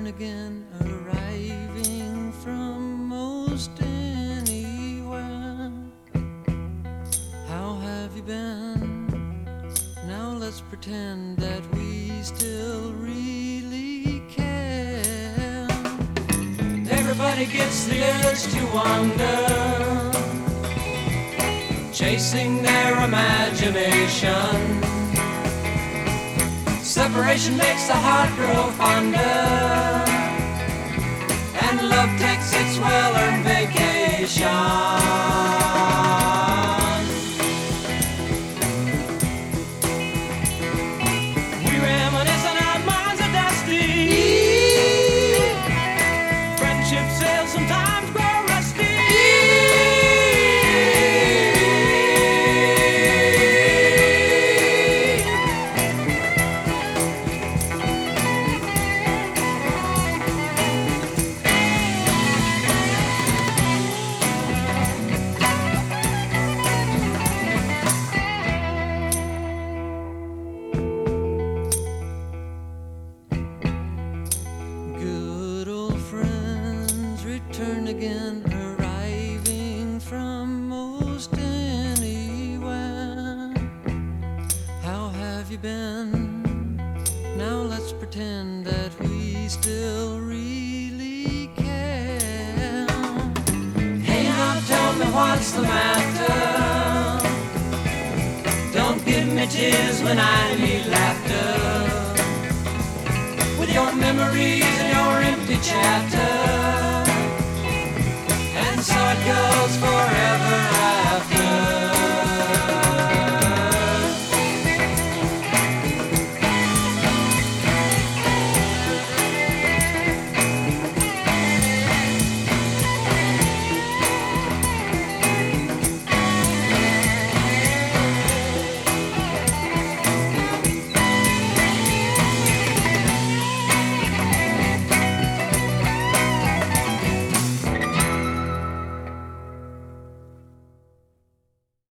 return again, arriving from most anywhere. How have you been? Now let's pretend that we still really care. Everybody gets the urge to wander, chasing their imagination. Separation makes the heart grow fonder, and love takes its well-earned vacation. We reminisce and our minds are dusty. Friendship sails sometimes grow rusty. Return again, arriving from most anywhere. How have you been? Now let's pretend that we still really care. Hey, now tell me what's the matter. Don't give me tears when I need laughter. With your memories and your empty chatter, so it goes forever.